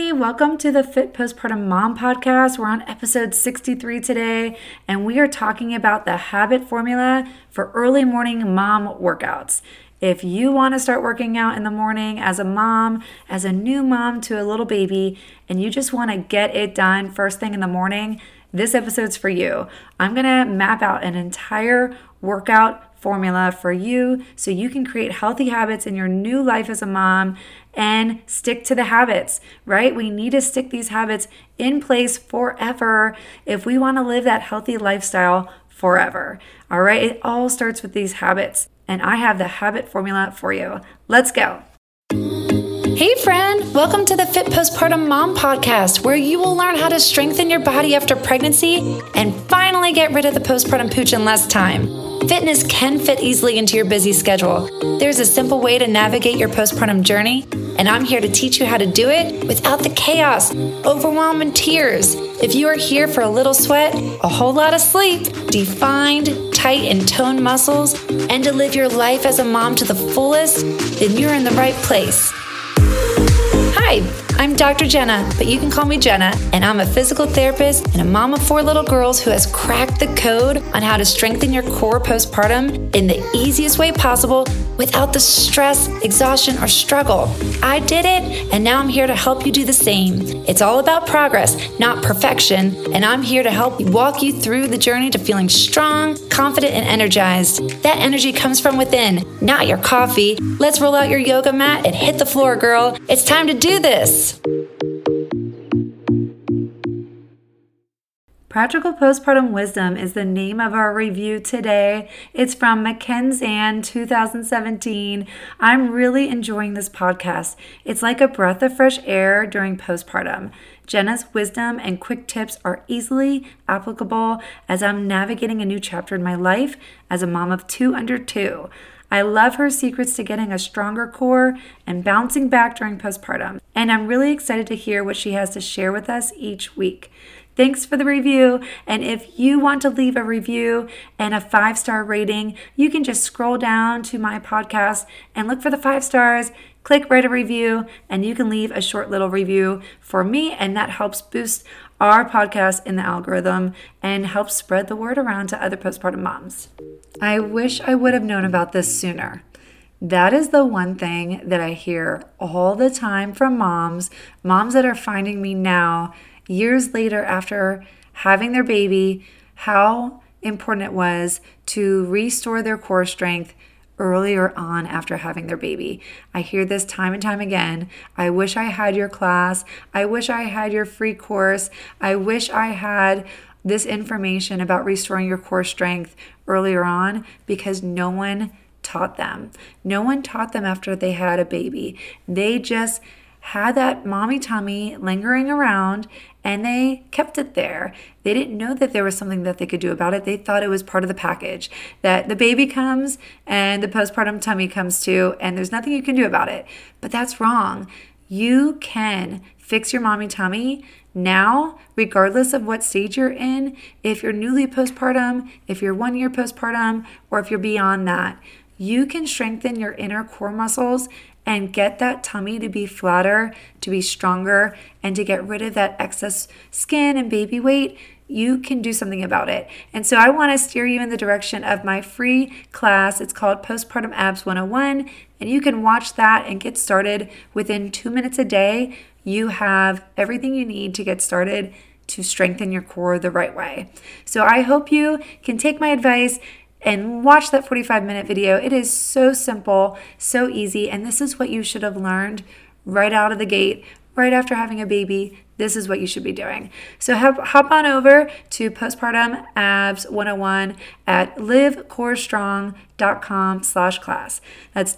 everybody. Welcome to the Fit Postpartum Mom Podcast. We're on episode 63 today, and we are talking about the habit formula for early morning mom workouts. If you want to start working out in the morning as a mom, as a new mom to a little baby, and you just want to get it done first thing in the morning, this episode's for you. I'm going to map out an entire workout formula for you so you can create healthy habits in your new life as a mom and stick to the habits, right? We need to stick these habits in place forever if we want to live that healthy lifestyle forever. All right, it all starts with these habits, and I have the habit formula for you. Let's go. Hey friend, welcome to the Fit Postpartum Mom Podcast, where you will learn how to strengthen your body after pregnancy and finally get rid of the postpartum pooch in less time. Fitness can fit easily into your busy schedule. There's a simple way to navigate your postpartum journey, and I'm here to teach you how to do it without the chaos, overwhelm, and tears. If you are here for a little sweat, a whole lot of sleep, defined, tight, and toned muscles, and to live your life as a mom to the fullest, then you're in the right place. Hi, I'm Dr. Jenna, but you can call me Jenna, and I'm a physical therapist and a mom of 4 little girls who has cracked the code on how to strengthen your core postpartum in the easiest way possible without the stress, exhaustion, or struggle. I did it, and now I'm here to help you do the same. It's all about progress, not perfection, and I'm here to help walk you through the journey to feeling strong, confident, and energized. That energy comes from within, not your coffee. Let's roll out your yoga mat and hit the floor, girl. It's time to do this. Practical Postpartum Wisdom is the name of our review today. It's from McKenzanne 2017. I'm really enjoying this podcast. It's like a breath of fresh air during postpartum. Jenna's wisdom and quick tips are easily applicable as I'm navigating a new chapter in my life as a mom of 2 under 2. I love her secrets to getting a stronger core and bouncing back during postpartum, and I'm really excited to hear what she has to share with us each week. Thanks for the review, and if you want to leave a review and a 5-star rating, you can just scroll down to my podcast and look for the 5 stars, click write a review, and you can leave a short little review for me, and that helps boost our podcast in the algorithm and helps spread the word around to other postpartum moms. I wish I would have known about this sooner. That is the one thing that I hear all the time from moms that are finding me now, years later after having their baby, how important it was to restore their core strength earlier on after having their baby. I hear this time and time again. I wish I had your class. I wish I had your free course. I wish I had this information about restoring your core strength earlier on, because no one taught them. No one taught them after they had a baby. They just had that mommy tummy lingering around and they kept it there. They didn't know that there was something that they could do about it. They thought it was part of the package, that the baby comes and the postpartum tummy comes too, and there's nothing you can do about it. But that's wrong. You can fix your mommy tummy now, regardless of what stage you're in. If you're newly postpartum, if you're 1 year postpartum, or if you're beyond that, you can strengthen your inner core muscles and get that tummy to be flatter, to be stronger, and to get rid of that excess skin and baby weight. You can do something about it. And so I want to steer you in the direction of my free class. It's called Postpartum Abs 101, and you can watch that and get started within 2 minutes a day. You have everything you need to get started to strengthen your core the right way. So I hope you can take my advice and watch that 45-minute video. It is so simple, so easy, and this is what you should have learned right out of the gate, right after having a baby. This is what you should be doing. So hop on over to Postpartum Abs 101 at livecorestrong.com/class. That's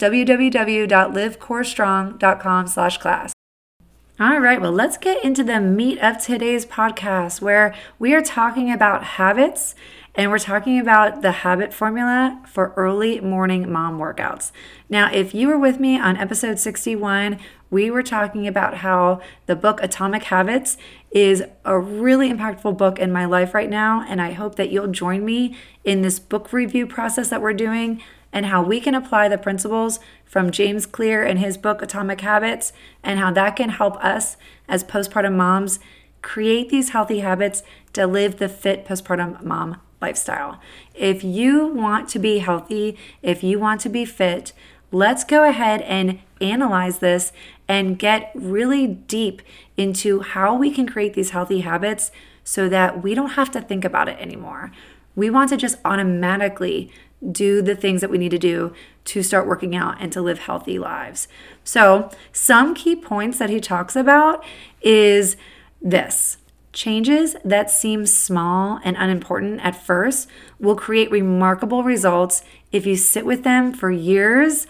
www.livecorestrong.com/class. All right, well, let's get into the meat of today's podcast, where we are talking about habits, and we're talking about the habit formula for early morning mom workouts. Now, if you were with me on episode 61, we were talking about how the book Atomic Habits is a really impactful book in my life right now, and I hope that you'll join me in this book review process that we're doing and how we can apply the principles from James Clear in his book Atomic Habits, and how that can help us as postpartum moms create these healthy habits to live the fit postpartum mom lifestyle. If you want to be healthy, if you want to be fit, let's go ahead and analyze this and get really deep into how we can create these healthy habits so that we don't have to think about it anymore. We want to just automatically do the things that we need to do to start working out and to live healthy lives. So, some key points that he talks about is this. Changes that seem small and unimportant at first will create remarkable results if you sit with them for years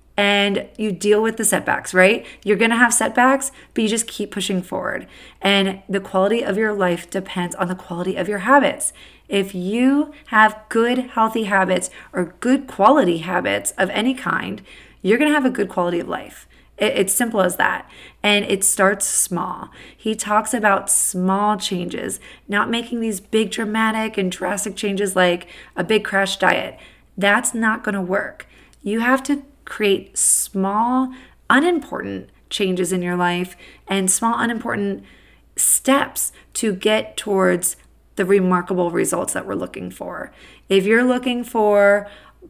and you deal with the setbacks, right? You're going to have setbacks, but you just keep pushing forward. And the quality of your life depends on the quality of your habits. If you have good, healthy habits or good quality habits of any kind, you're going to have a good quality of life. It's simple as that. And it starts small. He talks about small changes, not making these big dramatic and drastic changes like a big crash diet. That's not going to work. You have to create small, unimportant changes in your life and small, unimportant steps to get towards the remarkable results that we're looking for. If you're looking for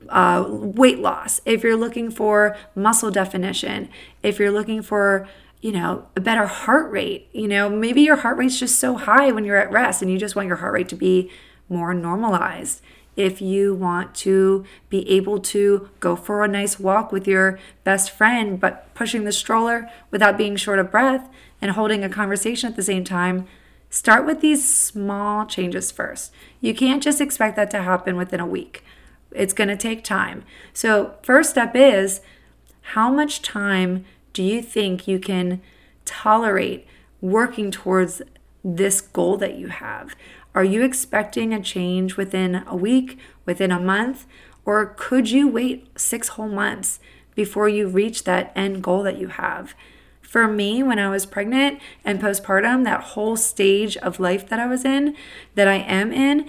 weight loss, if you're looking for muscle definition, if you're looking for, a better heart rate, maybe your heart rate's just so high when you're at rest and you just want your heart rate to be more normalized. If you want to be able to go for a nice walk with your best friend, but pushing the stroller without being short of breath and holding a conversation at the same time, start with these small changes first. You can't just expect that to happen within a week. It's going to take time. So first step is, how much time do you think you can tolerate working towards this goal that you have? Are you expecting a change within a week, within a month, or could you wait 6 whole months before you reach that end goal that you have? For me, when I was pregnant and postpartum, that whole stage of life that I was in, that I am in,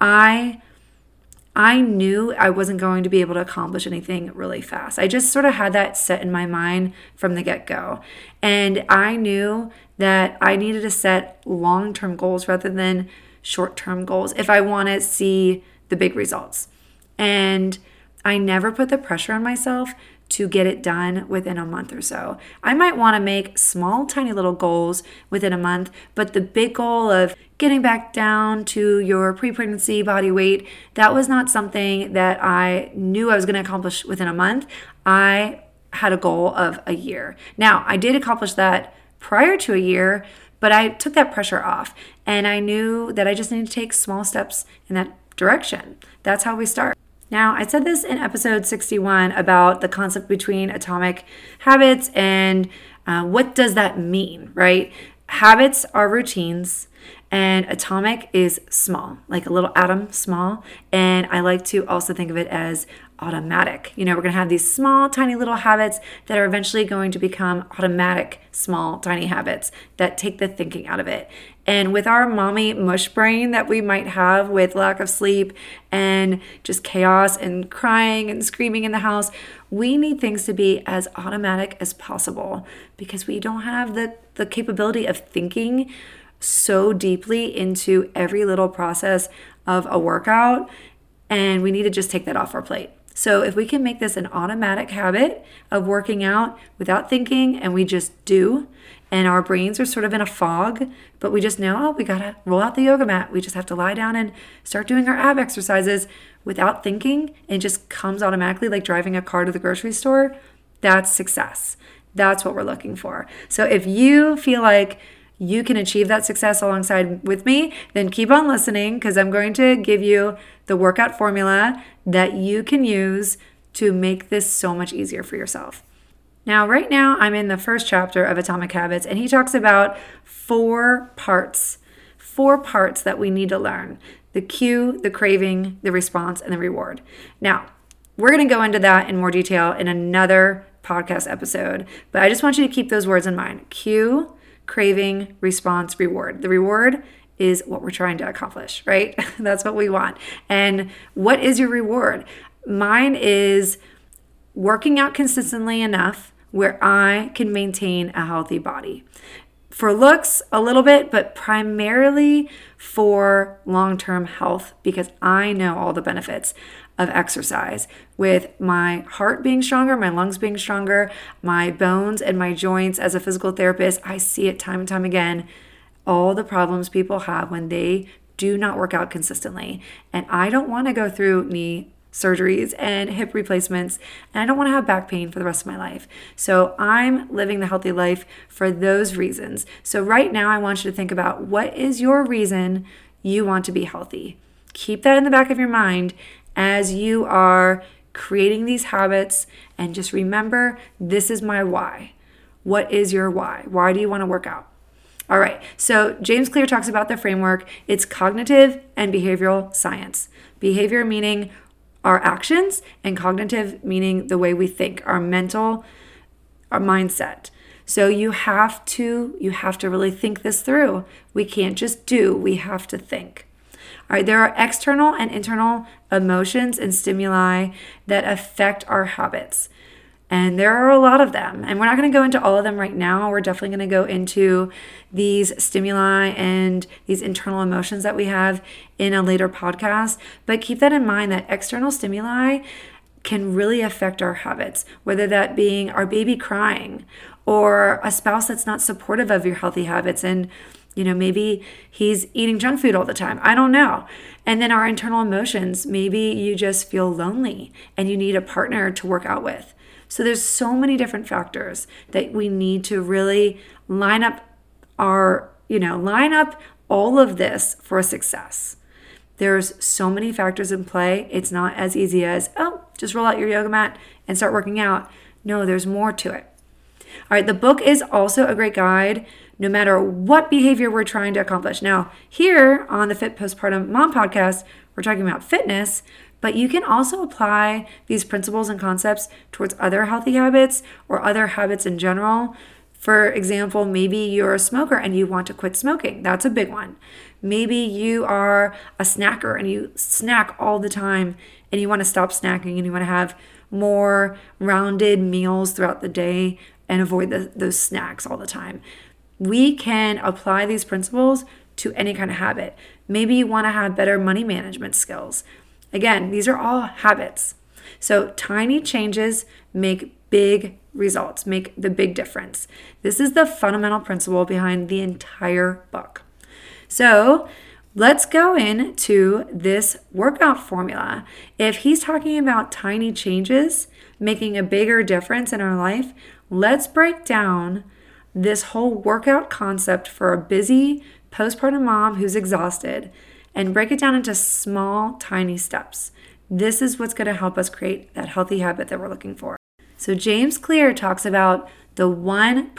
I knew I wasn't going to be able to accomplish anything really fast. I just sort of had that set in my mind from the get-go. And I knew that I needed to set long-term goals rather than short-term goals if I want to see the big results. And I never put the pressure on myself to get it done within a month or so. I might want to make small, tiny little goals within a month, but the big goal of getting back down to your pre-pregnancy body weight, that was not something that I knew I was going to accomplish within a month. I had a goal of a year. Now, I did accomplish that prior to a year, but I took that pressure off, and I knew that I just needed to take small steps in that direction. That's how we start. Now, I said this in episode 61 about the concept between atomic habits and what does that mean, right? Habits are routines, and atomic is small, like a little atom, small. And I like to also think of it as automatic. We're going to have these small, tiny little habits that are eventually going to become automatic, small, tiny habits that take the thinking out of it. And with our mommy mush brain that we might have with lack of sleep and just chaos and crying and screaming in the house, we need things to be as automatic as possible because we don't have the capability of thinking so deeply into every little process of a workout, and we need to just take that off our plate. So if we can make this an automatic habit of working out without thinking, and we just do, and our brains are sort of in a fog, but we just know, we gotta roll out the yoga mat. We just have to lie down and start doing our ab exercises without thinking. It just comes automatically, like driving a car to the grocery store. That's success. That's what we're looking for. So if you feel like you can achieve that success alongside with me, then keep on listening, because I'm going to give you the workout formula that you can use to make this so much easier for yourself. Now, right now, I'm in the first chapter of Atomic Habits, and he talks about 4 parts that we need to learn: the cue, the craving, the response, and the reward. Now, we're going to go into that in more detail in another podcast episode, but I just want you to keep those words in mind: cue, craving, response, reward. The reward is what we're trying to accomplish, right? That's what we want. And what is your reward? Mine is working out consistently enough where I can maintain a healthy body. For looks, a little bit, but primarily for long-term health, because I know all the benefits of exercise with my heart being stronger, my lungs being stronger, my bones and my joints. As a physical therapist, I see it time and time again, all the problems people have when they do not work out consistently. And I don't want to go through knee surgeries and hip replacements, and I don't want to have back pain for the rest of my life. So I'm living the healthy life for those reasons. So right now I want you to think about, what is your reason you want to be healthy? Keep that in the back of your mind as you are creating these habits, and just remember, this is my why. What is your why? Why do you want to work out? All right, so James Clear talks about the framework. It's cognitive and behavioral science. Behavior meaning our actions, and cognitive meaning the way we think, our mental, our mindset. So you have to really think this through. We can't just do, we have to think. All right, there are external and internal emotions and stimuli that affect our habits. And there are a lot of them. And we're not going to go into all of them right now. We're definitely going to go into these stimuli and these internal emotions that we have in a later podcast. But keep that in mind, that external stimuli can really affect our habits, whether that being our baby crying or a spouse that's not supportive of your healthy habits, and maybe he's eating junk food all the time. I don't know. And then our internal emotions, maybe you just feel lonely and you need a partner to work out with. So there's so many different factors that we need to really line up all of this for success. There's so many factors in play. It's not as easy as, just roll out your yoga mat and start working out. No, there's more to it. All right, the book is also a great guide no matter what behavior we're trying to accomplish. Now, here on the Fit Postpartum Mom podcast, we're talking about fitness, but you can also apply these principles and concepts towards other healthy habits or other habits in general. For example, maybe you're a smoker and you want to quit smoking. That's a big one. Maybe you are a snacker and you snack all the time and you want to stop snacking and you want to have more rounded meals throughout the day and avoid those snacks all the time. We can apply these principles to any kind of habit. Maybe you want to have better money management skills. Again, these are all habits. So tiny changes make big results, make the big difference. This is the fundamental principle behind the entire book. So let's go into this workout formula. If he's talking about tiny changes making a bigger difference in our life, let's break down this whole workout concept for a busy postpartum mom who's exhausted and break it down into small, tiny steps. This is what's going to help us create that healthy habit that we're looking for. So James Clear talks about the 1%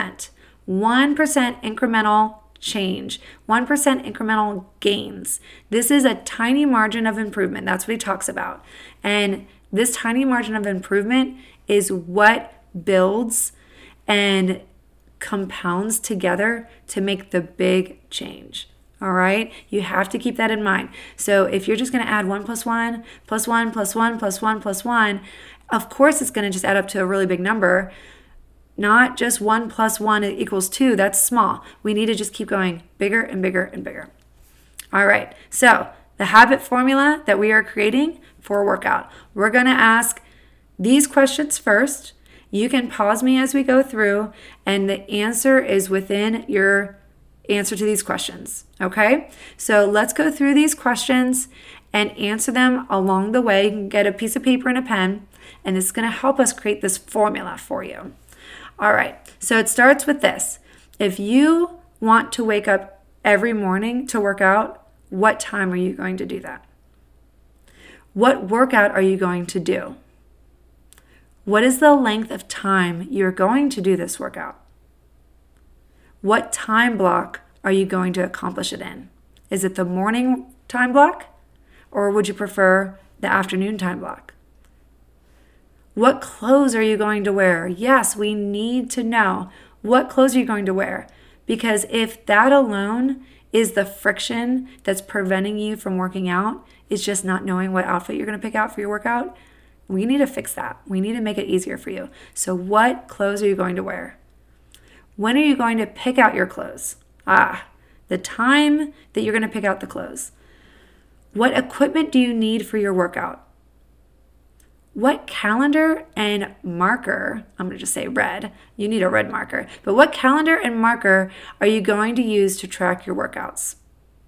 incremental change, 1% incremental gains. This is a tiny margin of improvement. That's what he talks about. And this tiny margin of improvement is what builds and compounds together to make the big change. All right? You have to keep that in mind. So if you're just going to add 1 + 1 + 1 + 1 + 1 + 1, of course it's going to just add up to a really big number. Not just 1 + 1 = 2. That's small. We need to just keep going bigger and bigger and bigger. All right. So the habit formula that we are creating for a workout, we're going to ask these questions first. You can pause me as we go through, and the answer is within your answer to these questions. Okay? So let's go through these questions and answer them along the way. You can get a piece of paper and a pen, and it's going to help us create this formula for you. All right. So it starts with this. If you want to wake up every morning to work out, what time are you going to do that? What workout are you going to do? What is the length of time you're going to do this workout? What time block are you going to accomplish it in? Is it the morning time block, or would you prefer the afternoon time block? What clothes are you going to wear? Yes, we need to know what clothes are you going to wear, because if that alone is the friction that's preventing you from working out, is just not knowing what outfit you're going to pick out for your workout. We need to fix that. We need to make it easier for you. So what clothes are you going to wear? When are you going to pick out your clothes? The time that you're going to pick out the clothes. What equipment do you need for your workout? What calendar and marker, I'm going to just say red, you need a red marker, but what calendar and marker are you going to use to track your workouts?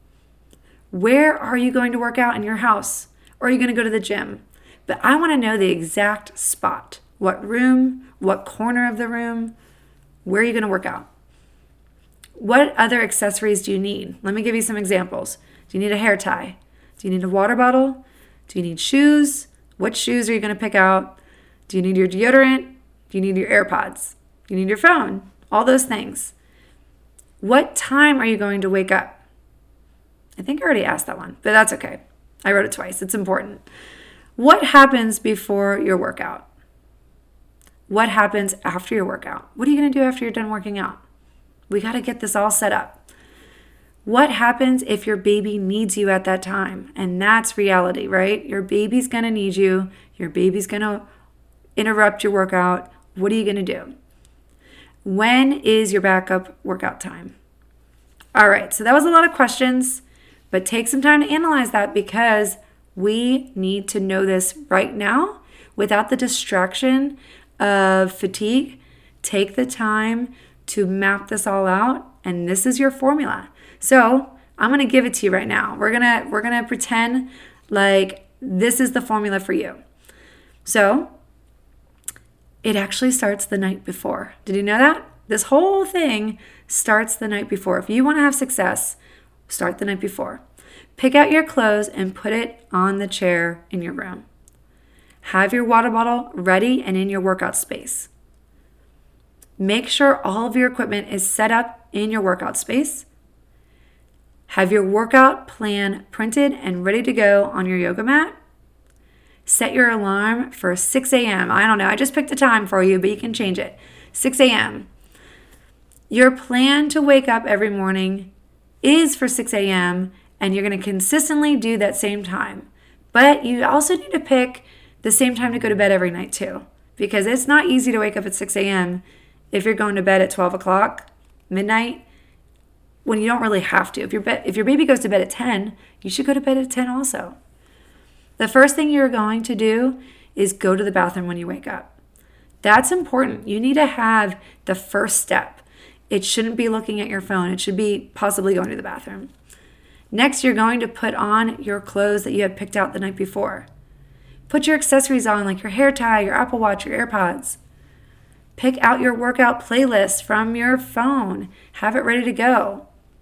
Where are you going to work out in your house? Or are you going to go to the gym? But I want to know the exact spot. What room, what corner of the room, where are you going to work out? What other accessories do you need? Let me give you some examples. Do you need a hair tie? Do you need a water bottle? Do you need shoes? What shoes are you going to pick out? Do you need your deodorant? Do you need your AirPods? Do you need your phone? All those things. What time are you going to wake up? I think I already asked that one, but that's okay. I wrote it twice. It's important. What happens before your workout? What happens after your workout? What are you going to do after you're done working out? We got to get this all set up. What happens if your baby needs you at that time? And that's reality, right? Your baby's going to need you. Your baby's going to interrupt your workout. What are you going to do? When is your backup workout time? All right, so that was a lot of questions, but take some time to analyze that because we need to know this right now without the distraction of fatigue. Take the time to map this all out, and this is your formula. So I'm going to give it to you right now. We're gonna pretend like this is the formula for you. So it actually starts the night before. Did you know that? This whole thing starts the night before. If you want to have success, start the night before. Pick out your clothes and put it on the chair in your room. Have your water bottle ready and in your workout space. Make sure all of your equipment is set up in your workout space. Have your workout plan printed and ready to go on your yoga mat. Set your alarm for 6 a.m. I don't know. I just picked a time for you, but you can change it. 6 a.m. Your plan to wake up every morning is for 6 a.m. and you're going to consistently do that same time. But you also need to pick the same time to go to bed every night too, because it's not easy to wake up at 6 a.m. if you're going to bed at 12 o'clock, midnight, when you don't really have to. If your baby goes to bed at 10, you should go to bed at 10 also. The first thing you're going to do is go to the bathroom when you wake up. That's important. You need to have the first step. It shouldn't be looking at your phone. It should be possibly going to the bathroom. Next, you're going to put on your clothes that you had picked out the night before. Put your accessories on, like your hair tie, your Apple Watch, your AirPods. Pick out your workout playlist from your phone. Have it ready to go.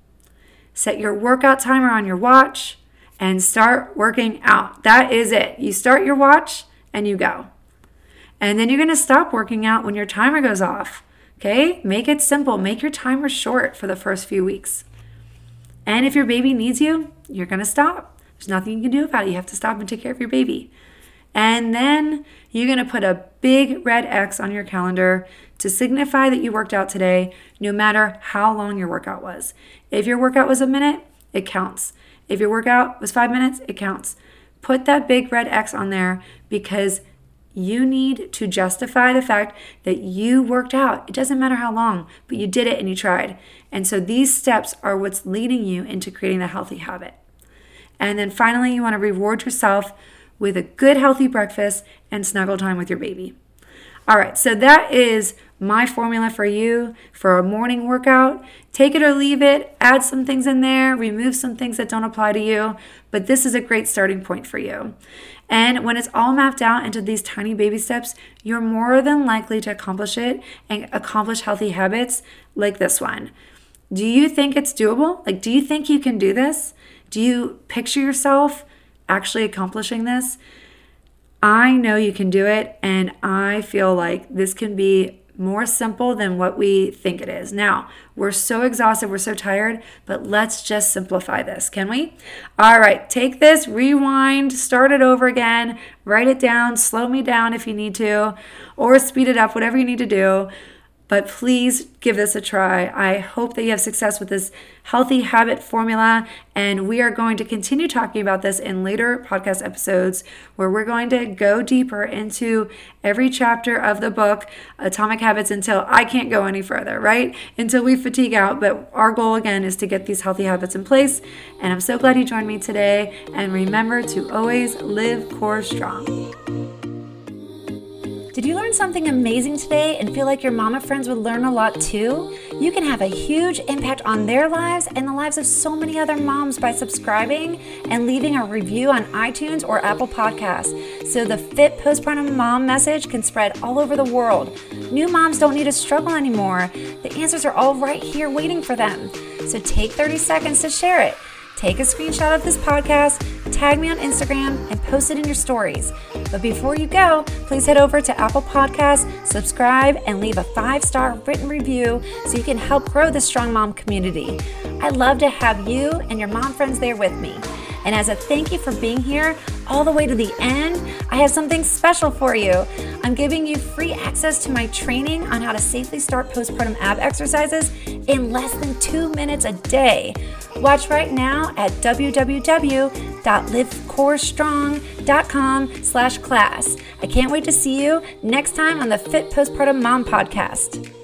Set your workout timer on your watch and start working out. That is it. You start your watch and you go. And then you're going to stop working out when your timer goes off. Okay? Make it simple. Make your timer short for the first few weeks. And if your baby needs you, you're going to stop. There's nothing you can do about it. You have to stop and take care of your baby. And then you're going to put a big red X on your calendar to signify that you worked out today, no matter how long your workout was. If your workout was a minute, it counts. If your workout was 5 minutes, it counts. Put that big red X on there because you need to justify the fact that you worked out. It doesn't matter how long, but you did it and you tried. And so these steps are what's leading you into creating the healthy habit. And then finally, you want to reward yourself with a good, healthy breakfast and snuggle time with your baby. All right, so that is my formula for you for a morning workout. Take it or leave it, add some things in there, remove some things that don't apply to you, but this is a great starting point for you. And when it's all mapped out into these tiny baby steps, you're more than likely to accomplish it and accomplish healthy habits like this one. Do you think it's doable? Like, do you think you can do this? Do you picture yourself actually accomplishing this? I know you can do it, and I feel like this can be more simple than what we think it is. Now, we're so exhausted, we're so tired, but let's just simplify this, can we? All right, take this, rewind, start it over again, write it down, slow me down if you need to, or speed it up, whatever you need to do. But please give this a try. I hope that you have success with this healthy habit formula. And we are going to continue talking about this in later podcast episodes where we're going to go deeper into every chapter of the book, Atomic Habits, until I can't go any further, right? Until we fatigue out. But our goal, again, is to get these healthy habits in place. And I'm so glad you joined me today. And remember to always live core strong. Did you learn something amazing today and feel like your mama friends would learn a lot too? You can have a huge impact on their lives and the lives of so many other moms by subscribing and leaving a review on iTunes or Apple Podcasts so the Fit Postpartum Mom message can spread all over the world. New moms don't need to struggle anymore. The answers are all right here waiting for them. So take 30 seconds to share it. Take a screenshot of this podcast, tag me on Instagram, and post it in your stories. But before you go, please head over to Apple Podcasts, subscribe, and leave a 5-star written review so you can help grow the Strong Mom community. I'd love to have you and your mom friends there with me. And as a thank you for being here all the way to the end, I have something special for you. I'm giving you free access to my training on how to safely start postpartum ab exercises in less than 2 minutes a day. Watch right now at www.livecorestrong.com/class. I can't wait to see you next time on the Fit Postpartum Mom podcast.